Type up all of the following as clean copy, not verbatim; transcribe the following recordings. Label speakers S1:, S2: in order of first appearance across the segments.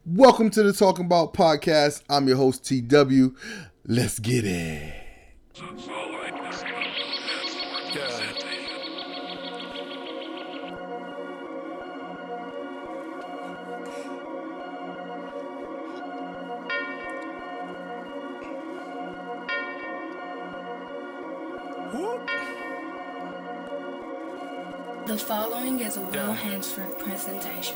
S1: Welcome to the Talking About Podcast. I'm your host, TW. Let's get it.
S2: The following is a Will Hansford presentation.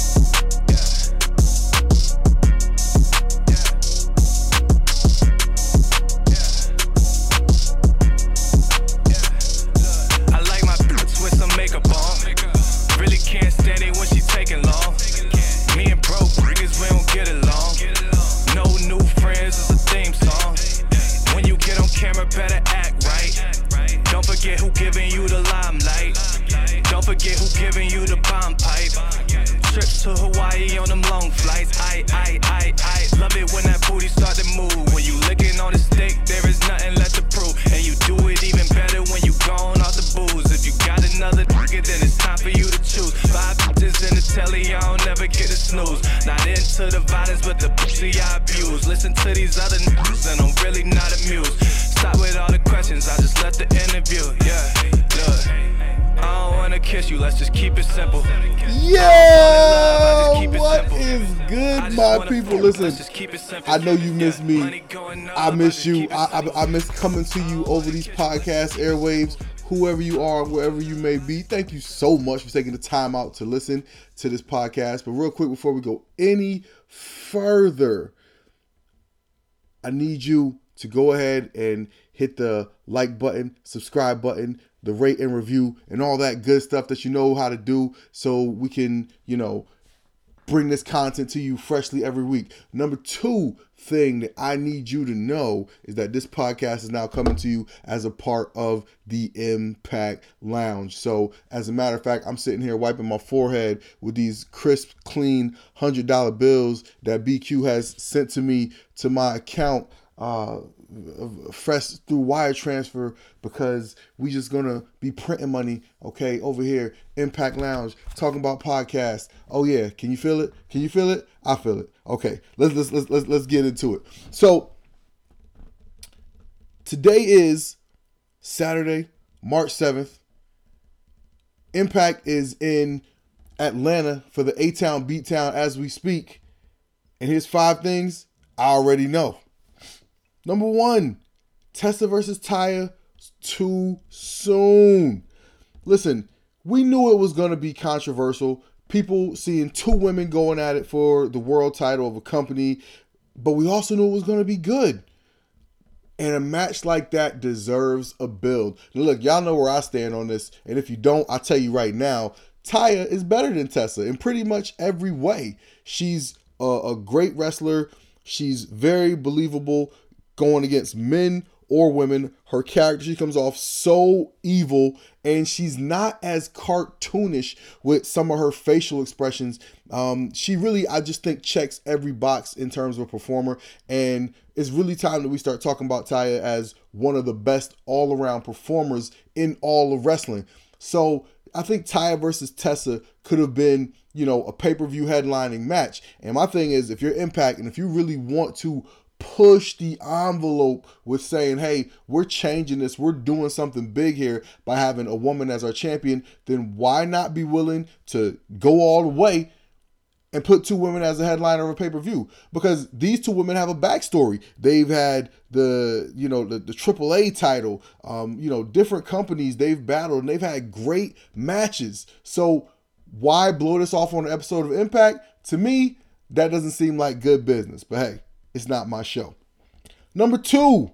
S3: I like my bitch with some makeup on. Really can't stand it when she taking long. Me and broke niggas, we don't get along. No new friends is a theme song. When you get on camera, better act right. Don't forget who giving you the limelight. Don't forget who giving you the bomb pipe. Trips to Hawaii on them long flights. I love it when that booty start to move. When you licking on the stick, there is nothing left to prove. And you do it even better when you gone off the booze. If you got another nigga, then it's time for you to choose. 5 bitches in the telly, I don't never get a snooze. Not into the violence, but the pussy I abuse. Listen to these other niggas and I'm really not amused. Stop with all the questions, I just left the interview. Yeah, look, I don't wanna kiss you, let's just keep it simple.
S1: Yeah, what is good, my people? Listen, I know you miss me. I miss you. I miss coming to you over these podcast airwaves. Whoever you are, wherever you may be, thank you so much for taking the time out to listen to this podcast. But real quick, before we go any further, I need you to go ahead and hit the like button, subscribe button, the rate and review, and all that good stuff that you know how to do so we can, bring this content to you freshly every week. Number 2 thing that I need you to know is that this podcast is now coming to you as a part of the Impact Lounge. So as a matter of fact, I'm sitting here wiping my forehead with these crisp, clean $100 bills that BQ has sent to me to my account fresh through wire transfer, because we just gonna be printing money, okay, over here, Impact Lounge, talking about podcasts. Oh yeah, can you feel it? Can you feel it? I feel it. Okay, let's get into it. So today is Saturday, March 7th. Impact is in Atlanta for the A-Town Beattown as we speak. And here's 5 things I already know. Number 1, Tessa versus Taya, too soon. Listen, we knew it was going to be controversial. People seeing 2 women going at it for the world title of a company, but we also knew it was going to be good. And a match like that deserves a build. Now look, y'all know where I stand on this, and if you don't, I'll tell you right now, Taya is better than Tessa in pretty much every way. She's a great wrestler. She's very believable going against men or women. Her character, she comes off so evil, and she's not as cartoonish with some of her facial expressions. She really, I just think, checks every box in terms of a performer, and it's really time that we start talking about Taya as one of the best all-around performers in all of wrestling. So I think Taya versus Tessa could have been, a pay-per-view headlining match. And my thing is, if you're Impact and if you really want to push the envelope with saying, hey, we're changing this, we're doing something big here by having a woman as our champion, then why not be willing to go all the way and put 2 women as a headliner of a pay-per-view? Because these 2 women have a backstory. They've had the AAA title, different companies they've battled, and they've had great matches. So why blow this off on an episode of Impact? To me, that doesn't seem like good business. But hey, it's not my show. Number 2,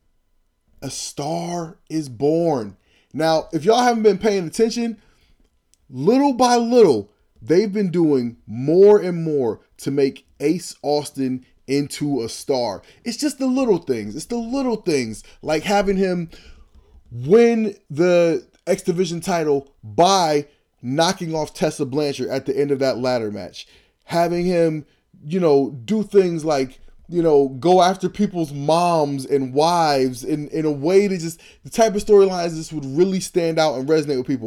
S1: a star is born. Now, if y'all haven't been paying attention, little by little, they've been doing more and more to make Ace Austin into a star. It's just the little things. It's the little things, like having him win the X Division title by knocking off Tessa Blanchard at the end of that ladder match. Having him, do things like, go after people's moms and wives in a way that just, the type of storylines this would really stand out and resonate with people.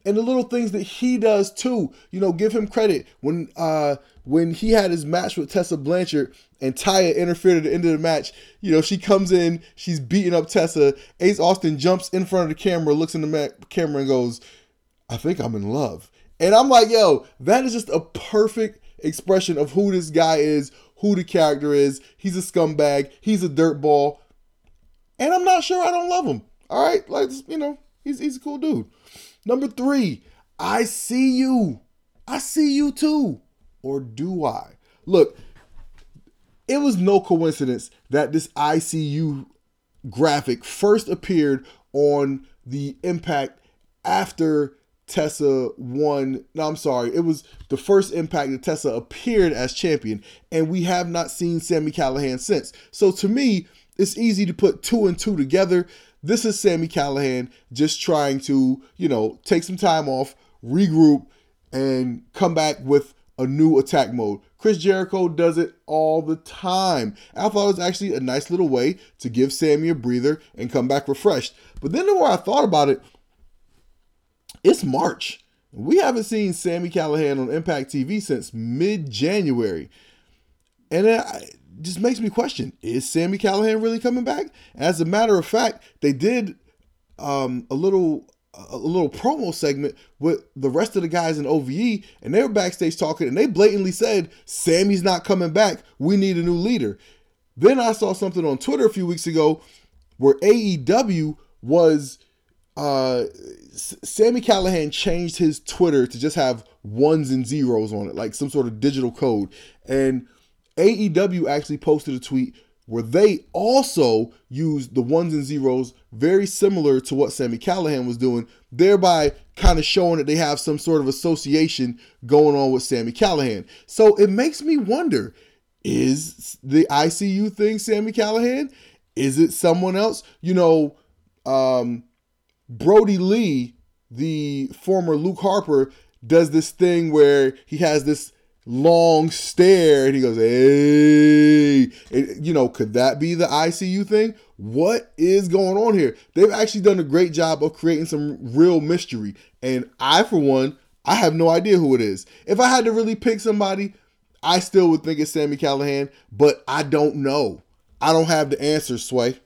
S1: and the little things that he does too. Give him credit. When he had his match with Tessa Blanchard and Taya interfered at the end of the match, she comes in, she's beating up Tessa. Ace Austin jumps in front of the camera, looks in the camera and goes, "I think I'm in love." And I'm like, yo, that is just a perfect expression of who this guy is, who the character is. He's a scumbag. He's a dirtball. And I'm not sure I don't love him. All right? He's a cool dude. Number 3, I see you. I see you too. Or do I? Look, it was no coincidence that this ICU graphic first appeared on the Impact after Tessa won. No, I'm sorry. It was the first Impact that Tessa appeared as champion, and we have not seen Sami Callihan since. So to me, it's easy to put 2 and 2 together. This is Sami Callihan just trying to, take some time off, regroup, and come back with a new attack mode. Chris Jericho does it all the time. I thought it was actually a nice little way to give Sami a breather and come back refreshed. But then the more I thought about it, it's March. We haven't seen Sami Callihan on Impact TV since mid-January. And it just makes me question, is Sami Callihan really coming back? As a matter of fact, they did a little promo segment with the rest of the guys in OVE, and they were backstage talking, and they blatantly said, Sami's not coming back. We need a new leader. Then I saw something on Twitter a few weeks ago where AEW was... Sami Callihan changed his Twitter to just have 1s and 0s on it, like some sort of digital code. And AEW actually posted a tweet where they also used the 1s and 0s, very similar to what Sami Callihan was doing, thereby kind of showing that they have some sort of association going on with Sami Callihan. So it makes me wonder, is the ICU thing Sami Callihan? Is it someone else? Brody Lee, the former Luke Harper, does this thing where he has this long stare and he goes, hey, and, could that be the ICU thing? What is going on here? They've actually done a great job of creating some real mystery. And I, for one, I have no idea who it is. If I had to really pick somebody, I still would think it's Sami Callihan, but I don't know. I don't have the answer, Sway.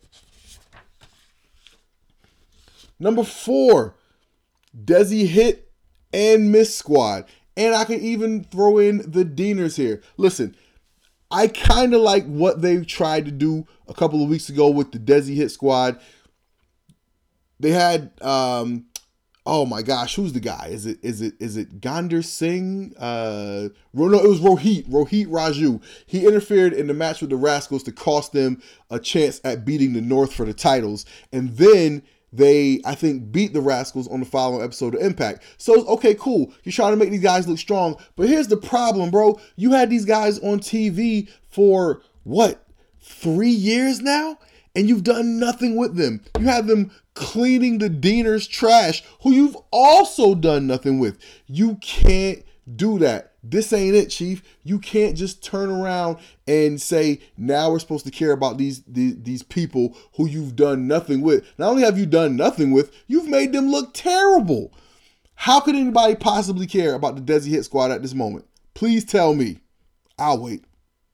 S1: Number 4, Desi Hit and Miss Squad. And I could even throw in the Deaners here. Listen, I kind of like what they tried to do a couple of weeks ago with the Desi Hit Squad. They had, oh my gosh, who's the guy? Is it Gander Singh? No, it was Rohit Raju. He interfered in the match with the Rascals to cost them a chance at beating the North for the titles. And then they, I think, beat the Rascals on the following episode of Impact. So, okay, cool. You're trying to make these guys look strong. But here's the problem, bro. You had these guys on TV for, 3 years now? And you've done nothing with them. You have them cleaning the Deaners' trash, who you've also done nothing with. You can't do that. This ain't it, Chief. You can't just turn around and say, now we're supposed to care about these people who you've done nothing with. Not only have you done nothing with, you've made them look terrible. How could anybody possibly care about the Desi Hit Squad at this moment? Please tell me. I'll wait.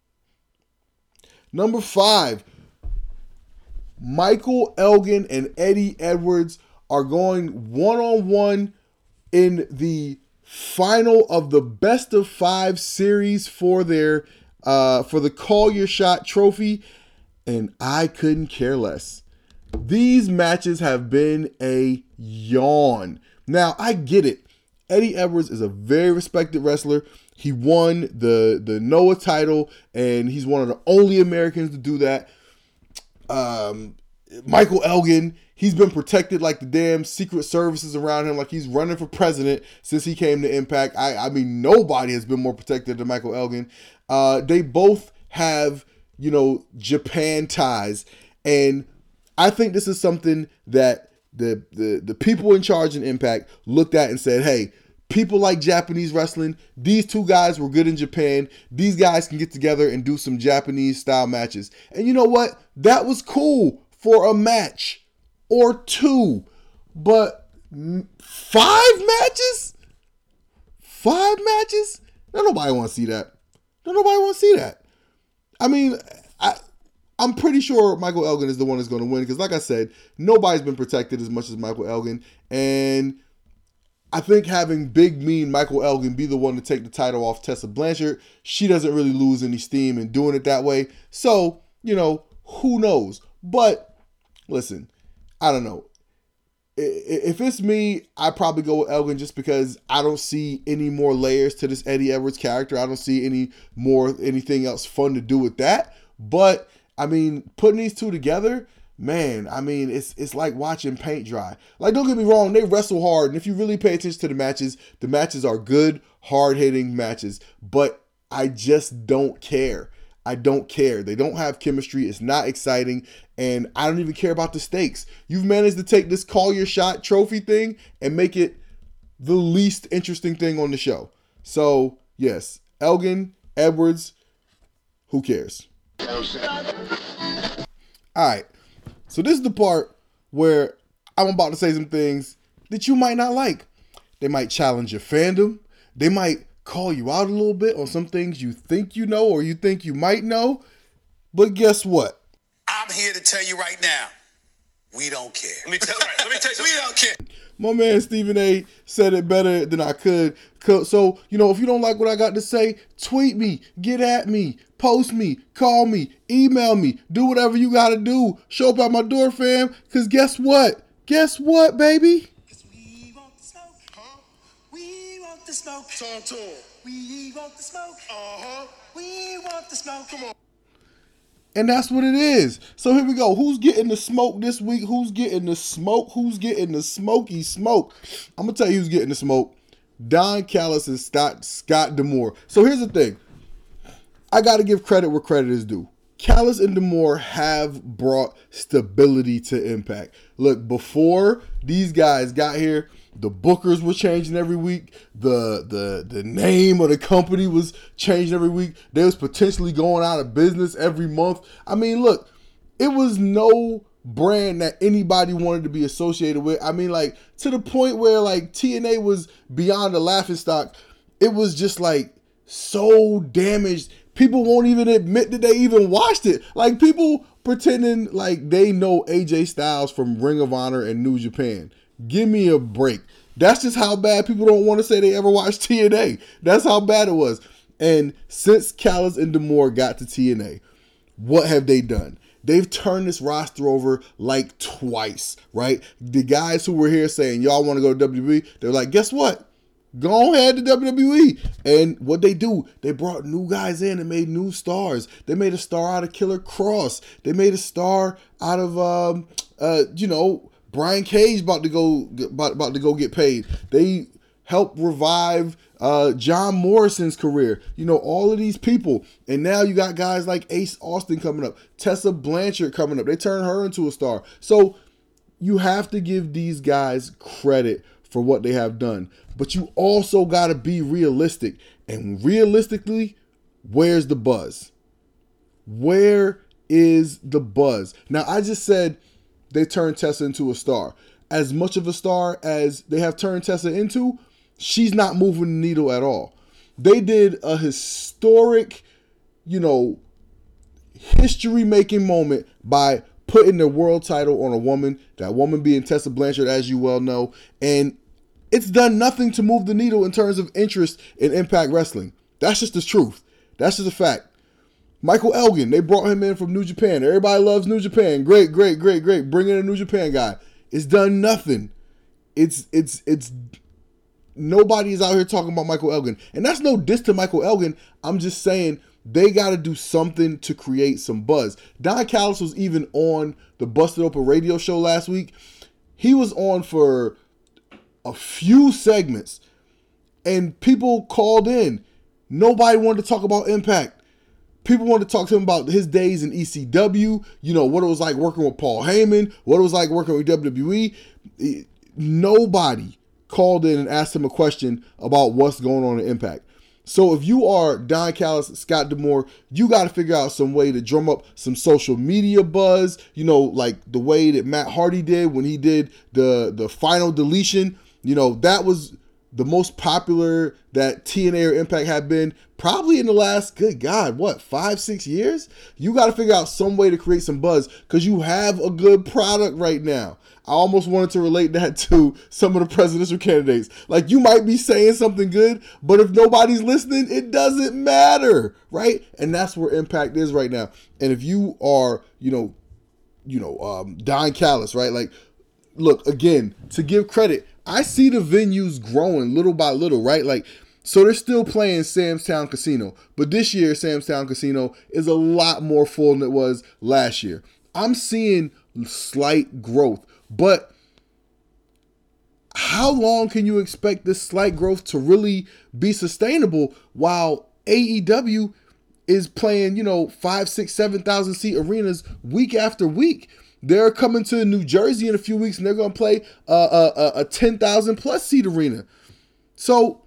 S1: Number 5, Michael Elgin and Eddie Edwards are going one-on-one in the final of the best of 5 series for their for the Call Your Shot trophy, and I couldn't care less. These matches have been a yawn. Now, I get it. Eddie Edwards is a very respected wrestler. He won the Noah title, and he's one of the only Americans to do that. Michael Elgin, he's been protected like the damn Secret Services around him, like he's running for president since he came to Impact. I mean, nobody has been more protected than Michael Elgin. They both have, Japan ties. And I think this is something that the people in charge in Impact looked at and said, hey, people like Japanese wrestling. These two guys were good in Japan. These guys can get together and do some Japanese style matches. And you know what? That was cool for a match or two. But 5 matches? 5 matches? No, nobody want to see that. No, nobody want to see that. I mean, I'm pretty sure Michael Elgin is the one that's going to win because, like I said, nobody's been protected as much as Michael Elgin. And I think having big, mean Michael Elgin be the one to take the title off Tessa Blanchard, she doesn't really lose any steam in doing it that way. So, who knows? But, listen, I don't know. If it's me, I'd probably go with Elgin just because I don't see any more layers to this Eddie Edwards character. I don't see anything else fun to do with that. But, I mean, putting these two together, man, I mean, it's like watching paint dry. Like, don't get me wrong, they wrestle hard. And if you really pay attention to the matches are good, hard-hitting matches. But I just don't care. I don't care. They don't have chemistry. It's not exciting. And I don't even care about the stakes. You've managed to take this call your shot trophy thing and make it the least interesting thing on the show. So, yes, Elgin, Edwards, who cares? All right. So this is the part where I'm about to say some things that you might not like. They might challenge your fandom. They might call you out a little bit on some things you think you know or you think you might know. But guess what?
S4: I'm here to tell you right now, we don't care. Let me tell you, we don't care.
S1: My man Stephen A said it better than I could. So, if you don't like what I got to say, tweet me, get at me, post me, call me, email me, do whatever you got to do. Show up at my door, fam, because guess what? Guess what, baby?
S4: We want the smoke. Huh? We want the smoke.
S5: Talk to him.
S4: We want the smoke.
S5: Uh-huh.
S4: We want the smoke.
S5: Come on.
S1: And that's what it is. So here we go. Who's getting the smoke this week? Who's getting the smoke? Who's getting the smoky smoke? I'm going to tell you who's getting the smoke. Don Callis and Scott D'Amore. So here's the thing. I got to give credit where credit is due. Callis and D'Amore have brought stability to Impact. Look, before these guys got here, the bookers were changing every week. The name of the company was changing every week. They was potentially going out of business every month. I mean, look, it was no brand that anybody wanted to be associated with. I mean, like, to the point where, like, TNA was beyond a laughingstock. It was just, like, so damaged. People won't even admit that they even watched it. Like, people pretending like they know AJ Styles from Ring of Honor and New Japan. Give me a break. That's just how bad people don't want to say they ever watched TNA. That's how bad it was. And since Callis and D'Amore got to TNA, what have they done? They've turned this roster over like twice, right? The guys who were here saying, y'all want to go to WWE, they're like, guess what? Go ahead to WWE. And what they do, they brought new guys in and made new stars. They made a star out of Killer Cross. They made a star out of, Brian Cage about to go get paid. They helped revive John Morrison's career. All of these people. And now you got guys like Ace Austin coming up. Tessa Blanchard coming up. They turned her into a star. So you have to give these guys credit for what they have done. But you also got to be realistic. And realistically, where's the buzz? Where is the buzz? Now, I just said they turned Tessa into a star. As much of a star as they have turned Tessa into, she's not moving the needle at all. They did a historic, history-making moment by putting the world title on a woman, that woman being Tessa Blanchard, as you well know, and it's done nothing to move the needle in terms of interest in Impact Wrestling. That's just the truth. That's just a fact. Michael Elgin, they brought him in from New Japan. Everybody loves New Japan. Great. Bring in a New Japan guy. It's done nothing. It's nobody is out here talking about Michael Elgin. And that's no diss to Michael Elgin. I'm just saying they got to do something to create some buzz. Don Callis was even on the Busted Open radio show last week. He was on for a few segments and people called in. Nobody wanted to talk about Impact. People wanted to talk to him about his days in ECW, what it was like working with Paul Heyman, what it was like working with WWE. Nobody called in and asked him a question about what's going on in Impact. So if you are Don Callis, Scott D'Amore, you got to figure out some way to drum up some social media buzz, like the way that Matt Hardy did when he did the final deletion. That was the most popular that TNA or Impact had been probably in the last, good God, 5-6 years? You got to figure out some way to create some buzz because you have a good product right now. I almost wanted to relate that to some of the presidential candidates. Like, you might be saying something good, but if nobody's listening, it doesn't matter, right? And that's where Impact is right now. And if you are, Don Callis, right? Like, look, again, to give credit, I see the venues growing little by little, right? Like, so they're still playing Sam's Town Casino, but this year Sam's Town Casino is a lot more full than it was last year. I'm seeing slight growth, but how long can you expect this slight growth to really be sustainable while AEW is playing, 5, 6, 7,000 seat arenas week after week? They're coming to New Jersey in a few weeks and they're going to play a 10,000 plus seat arena. So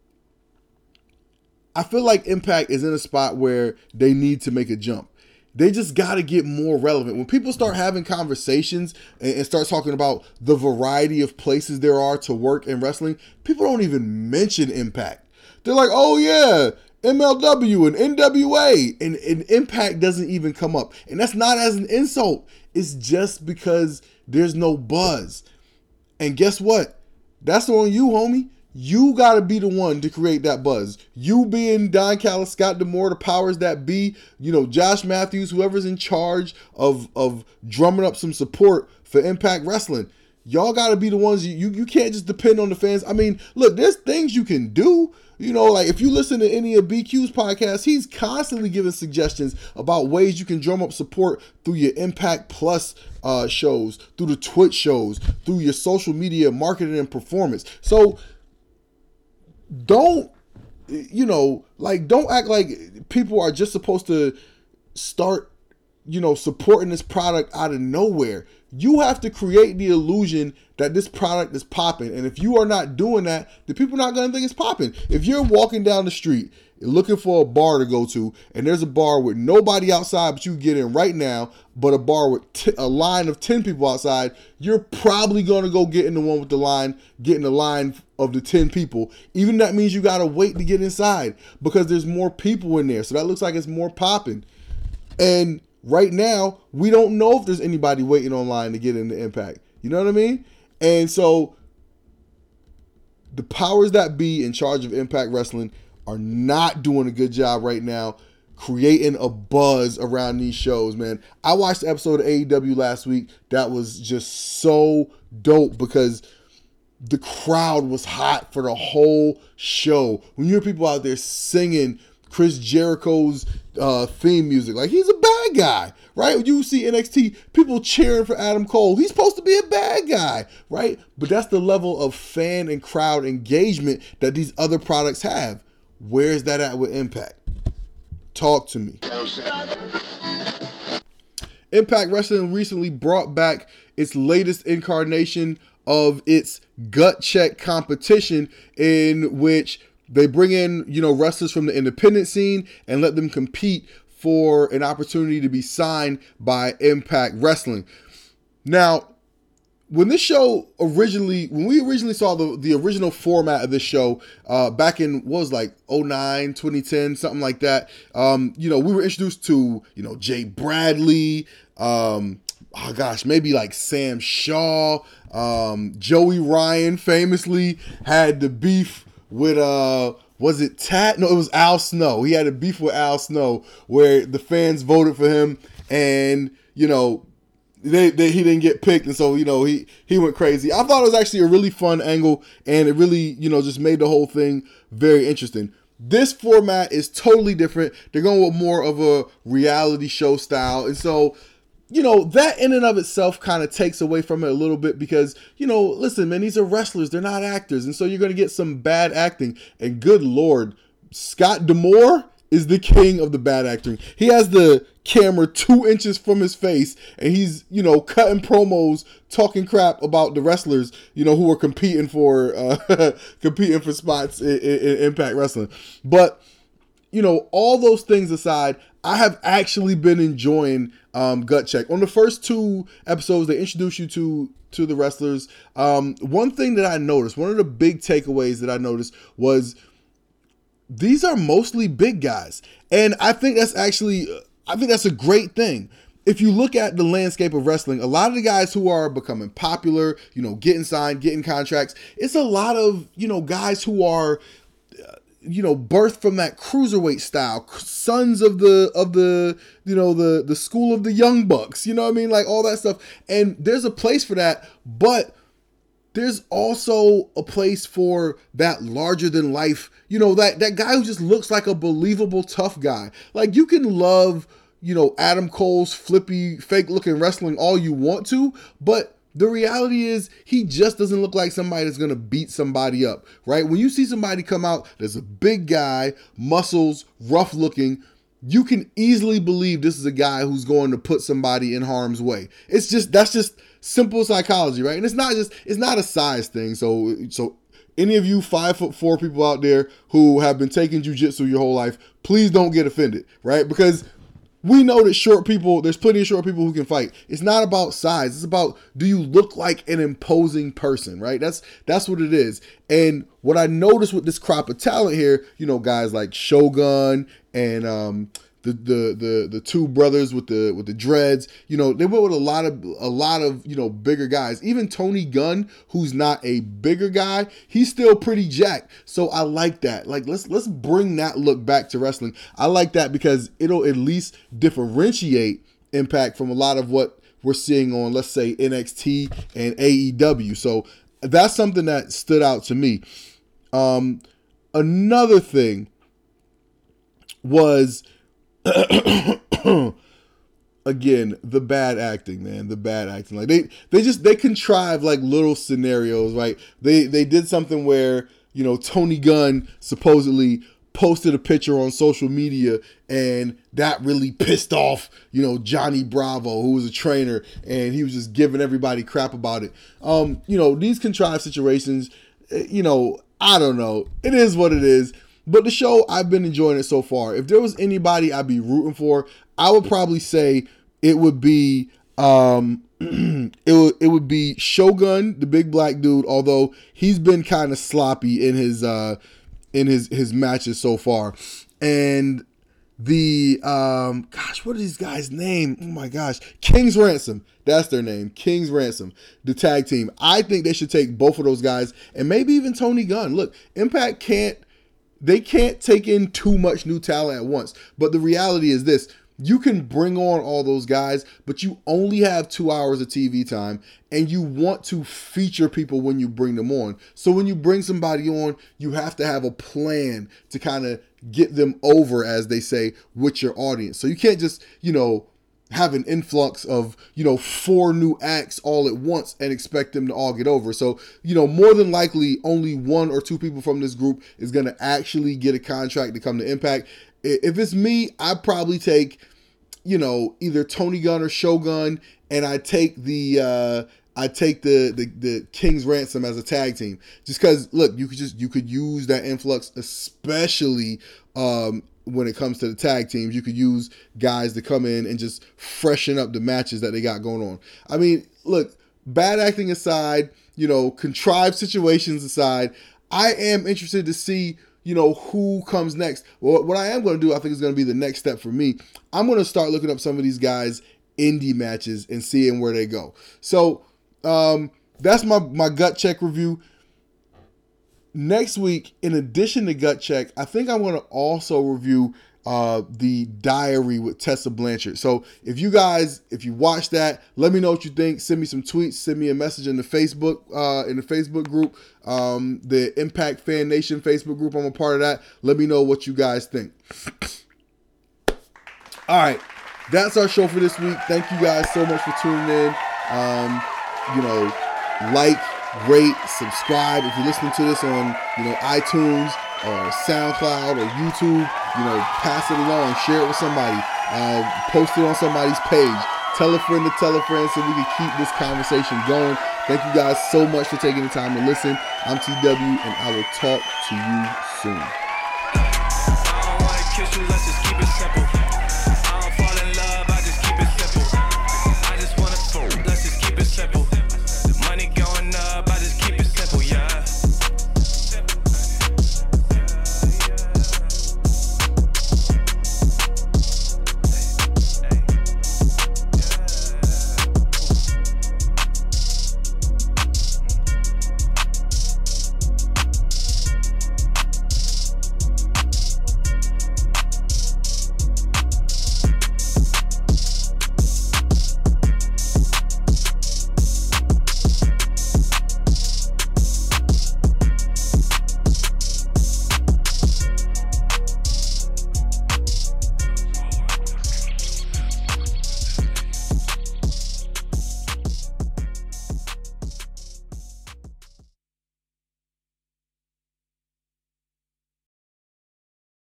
S1: I feel like Impact is in a spot where they need to make a jump. They just got to get more relevant. When people start having conversations and start talking about the variety of places there are to work in wrestling, people don't even mention Impact. They're like, oh yeah, MLW and NWA, and Impact doesn't even come up. And that's not as an insult. It's just because there's no buzz. And guess what? That's on you, homie. You got to be the one to create that buzz. You being Don Callis, Scott D'Amore, the powers that be, Josh Matthews, whoever's in charge of drumming up some support for Impact Wrestling. Y'all got to be the ones. You can't just depend on the fans. I mean, look, there's things you can do. Like if you listen to any of BQ's podcasts, he's constantly giving suggestions about ways you can drum up support through your Impact Plus shows, through the Twitch shows, through your social media marketing and performance. So don't act like people are just supposed to start, supporting this product out of nowhere. You have to create the illusion that this product is popping. And if you are not doing that, the people are not going to think it's popping. If you're walking down the street looking for a bar to go to, and there's a bar with nobody outside but you get in right now, but a bar with a line of 10 people outside, you're probably going to go get in the one with the line, get in the line of the 10 people. Even that means you got to wait to get inside because there's more people in there. So that looks like it's more popping. And right now, we don't know if there's anybody waiting online to get into Impact. You know what I mean? And so the powers that be in charge of Impact Wrestling are not doing a good job right now creating a buzz around these shows, man. I watched the episode of AEW last week. That was just so dope because the crowd was hot for the whole show. When you hear people out there singing Chris Jericho's theme music, like he's a bad guy, right? When you see NXT, people cheering for Adam Cole. He's supposed to be a bad guy, right? But that's the level of fan and crowd engagement that these other products have. Where's that at with Impact? Talk to me. Impact Wrestling recently brought back its latest incarnation of its gut check competition, in which they bring in, wrestlers from the independent scene and let them compete for an opportunity to be signed by Impact Wrestling. Now, when we originally saw the original format of this show, back in, 2009, 2010, something like that, we were introduced to, Jay Bradley, maybe like Sam Shaw, Joey Ryan famously had the beef with, was it Tat? No, it was Al Snow. He had a beef with Al Snow where the fans voted for him and, he didn't get picked, and so he went crazy. I thought it was actually a really fun angle, and it really just made the whole thing very interesting. This format is totally different. They're going with more of a reality show style, and so that in and of itself kind of takes away from it a little bit because listen, man, these are wrestlers, they're not actors, and so you're going to get some bad acting. And good Lord, Scott D'Amore is the king of the bad acting. He has the camera 2 inches from his face, and he's, cutting promos, talking crap about the wrestlers, who are competing for spots in Impact Wrestling. But, all those things aside, I have actually been enjoying Gut Check. On the first 2 episodes, they introduce you to the wrestlers. One thing that I noticed, one of the big takeaways that I noticed was these are mostly big guys. And I think that's a great thing. If you look at the landscape of wrestling, a lot of the guys who are becoming popular, getting signed, getting contracts, it's a lot of, guys who are, birthed from that cruiserweight style, sons of the school of the Young Bucks, like all that stuff. And there's a place for that, but there's also a place for that larger than life, that guy who just looks like a believable tough guy. Like, you can love, Adam Cole's flippy, fake looking wrestling all you want to, but the reality is he just doesn't look like somebody that's going to beat somebody up, right? When you see somebody come out, there's a big guy, muscles, rough looking, you can easily believe this is a guy who's going to put somebody in harm's way. That's just simple psychology, right? And it's not a size thing. So any of you 5'4" people out there who have been taking jiu-jitsu your whole life, please don't get offended, right? Because we know that there's plenty of short people who can fight. It's not about size. It's about, do you look like an imposing person, right? That's what it is. And what I noticed with this crop of talent here, guys like Shogun and the 2 brothers with the dreads, they went with a lot of bigger guys. Even Tony Gunn, who's not a bigger guy, he's still pretty jacked. So I like that. Like, let's bring that look back to wrestling. I like that because it'll at least differentiate Impact from a lot of what we're seeing on, let's say, NXT and AEW. So that's something that stood out to me. Another thing was, again, the bad acting, man. The bad acting. Like, they contrive like little scenarios, right? They did something where, Tony Gunn supposedly posted a picture on social media, and that really pissed off, Johnny Bravo, who was a trainer, and he was just giving everybody crap about it. These contrived situations, I don't know. It is what it is. But the show, I've been enjoying it so far. If there was anybody I'd be rooting for, I would probably say it would be it would be Shogun, the big black dude, although he's been kind of sloppy in his matches so far. And the what is these guys' name? Oh my gosh. King's Ransom. That's their name. King's Ransom. The tag team. I think they should take both of those guys, and maybe even Tony Gunn. Look, Impact can't take in too much new talent at once. But the reality is this: you can bring on all those guys, but you only have 2 hours of TV time, and you want to feature people when you bring them on. So when you bring somebody on, you have to have a plan to kind of get them over, as they say, with your audience. So you can't just, have an influx of, 4 new acts all at once and expect them to all get over. So, more than likely only 1 or 2 people from this group is going to actually get a contract to come to Impact. If it's me, I'd probably take, either Tony Gunn or Shogun, and I take the King's Ransom as a tag team. Just because, look, you could use that influx, especially when it comes to the tag teams. You could use guys to come in and just freshen up the matches that they got going on. I mean, look, bad acting aside, contrived situations aside, I am interested to see, who comes next. Well, what I am going to do, I think, is going to be the next step for me. I'm going to start looking up some of these guys' indie matches and seeing where they go. So that's my gut check review. Next week, in addition to Gut Check, I think I'm going to also review the Diary with Tessa Blanchard. So if you watch that, let me know what you think. Send me some tweets. Send me a message in the Facebook group, the Impact Fan Nation Facebook group. I'm a part of that. Let me know what you guys think. All right, that's our show for this week. Thank you guys so much for tuning in. Like, rate, subscribe. If you're listening to this on, iTunes or SoundCloud or YouTube, pass it along, share it with somebody, post it on somebody's page, tell a friend to tell a friend so we can keep this conversation going. Thank you guys so much for taking the time to listen. I'm TW, and I will talk to you soon.
S3: I don't wanna kiss you, let's just keep it simple.